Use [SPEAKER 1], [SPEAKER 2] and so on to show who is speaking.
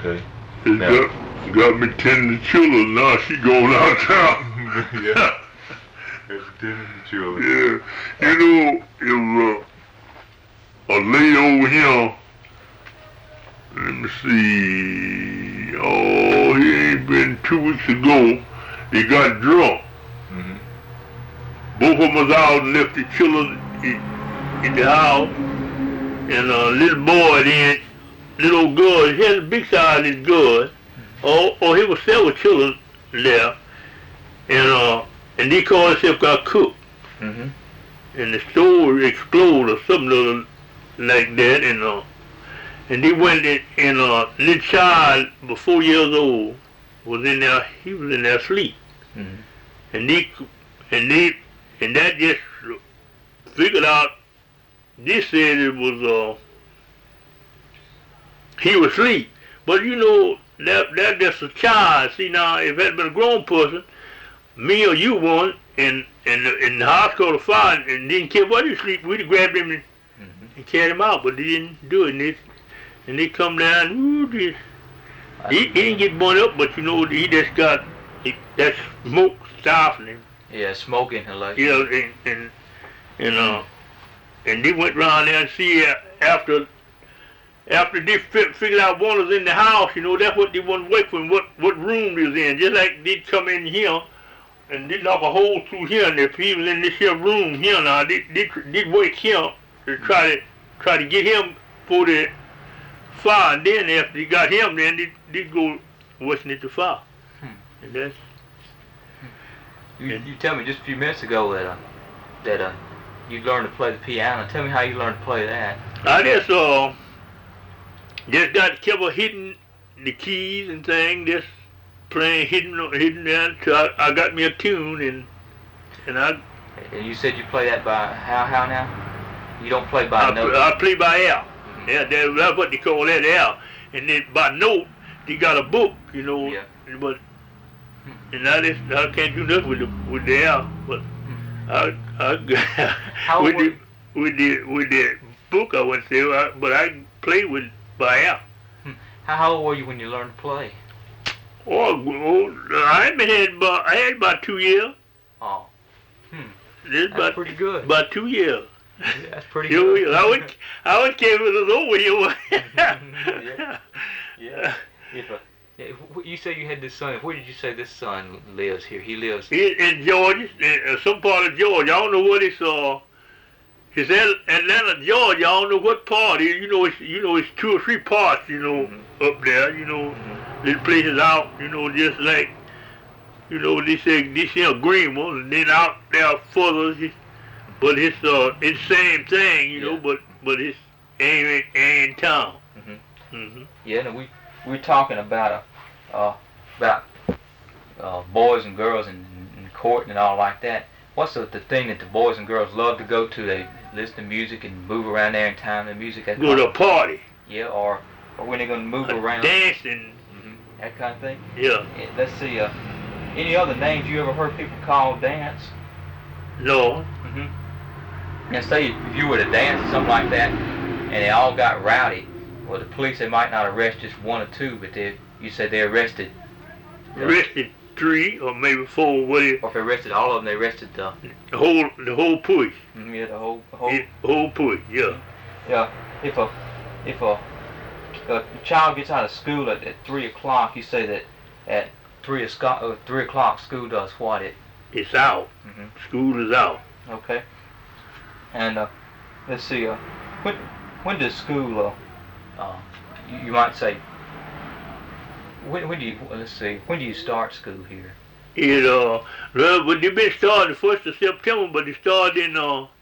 [SPEAKER 1] Okay.
[SPEAKER 2] It got me tending the children. Now she going out of town.
[SPEAKER 1] Yeah. It's tending the children.
[SPEAKER 2] Yeah. You know, if a lady over here, let me see, oh, he ain't been 2 weeks ago, he got drunk.
[SPEAKER 1] Mm-hmm.
[SPEAKER 2] Both of them was out and left the children in the house. And a little boy then, little old girl, he had a big size this girl. Oh, he was several children there. And they called themselves got cooked.
[SPEAKER 1] Mm-hmm.
[SPEAKER 2] And the store exploded or something like that. And they went in a little child, about 4 years old, was in there. He was in there asleep.
[SPEAKER 1] Mm-hmm.
[SPEAKER 2] And that just figured out. They said it was he was asleep. But you know that just a child. See now, if it had been a grown person, me or you one, and the house called a fire and didn't care what he sleep, we'd have grabbed him and carried him out. But they didn't do it. And they come down. Ooh, he didn't get burned up, but you know he just got that smoke stifling him.
[SPEAKER 1] Yeah, smoke inhalation.
[SPEAKER 2] Yeah, and they went around there and see after they figured out one was in the house, you know, that's what they wanted to wait for, what room he was in. Just like they'd come in here and they'd knock a hole through here, and if he was in this here room here now, they'd wake him to try to get him for the fire. And then after they got him, then they'd go wishing it to fire. And that's...
[SPEAKER 1] You tell me just a few minutes ago that you learned to play the piano. Tell me how you learned to play that.
[SPEAKER 2] I just got kept hitting the keys and things, just playing, hitting that till I got me a tune and I.
[SPEAKER 1] And you said you play that by how now? You don't play by note.
[SPEAKER 2] I play by air. Yeah, that's what they call that, air. And then by note, they got a book, you know.
[SPEAKER 1] Yeah.
[SPEAKER 2] But and I can't do nothing with the air, but with the book I wouldn't say, but I play with by air.
[SPEAKER 1] How old were you when you learned to play?
[SPEAKER 2] I had about 2 years.
[SPEAKER 1] Oh.
[SPEAKER 2] That's
[SPEAKER 1] pretty good.
[SPEAKER 2] About 2 years.
[SPEAKER 1] Yeah, that's pretty good.
[SPEAKER 2] I wouldn't care if it was over here.
[SPEAKER 1] Yeah. You say you had this son. Where did you say this son lives here? He lives
[SPEAKER 2] in Georgia, in some part of Georgia. I don't know what it's. It's Atlanta, Georgia. I don't know what part. You know, it's 2 or 3 parts. You know, up there. You know, little places out. You know, just like, you know, they say this here green one, and then out there further. But it's the same thing. You know, but it's ain't in town.
[SPEAKER 1] Yeah, and we're talking about boys and girls and court and all like that. What's the thing that the boys and girls love to go to? They listen to music and move around there and time the music.
[SPEAKER 2] Go to a party.
[SPEAKER 1] Yeah, or when they're going to move around.
[SPEAKER 2] Dancing.
[SPEAKER 1] That kind of thing?
[SPEAKER 2] Yeah.
[SPEAKER 1] Let's see, any other names you ever heard people call dance?
[SPEAKER 2] No.
[SPEAKER 1] Now say if you were to dance or something like that and they all got rowdy, well the police, they might not arrest just 1 or 2, but you said they arrested.
[SPEAKER 2] Arrested 3 or maybe 4, whatever.
[SPEAKER 1] Or if they arrested all of them, they arrested the
[SPEAKER 2] whole push.
[SPEAKER 1] Yeah, the whole
[SPEAKER 2] push. Yeah.
[SPEAKER 1] Yeah. If a child gets out of school at 3 o'clock, you say that at 3 o'clock school does what?
[SPEAKER 2] It's out. School is out.
[SPEAKER 1] Okay. And let's see. When does school? You might say. When do you start school here?
[SPEAKER 2] Well, they've been starting the 1st of September, but they started in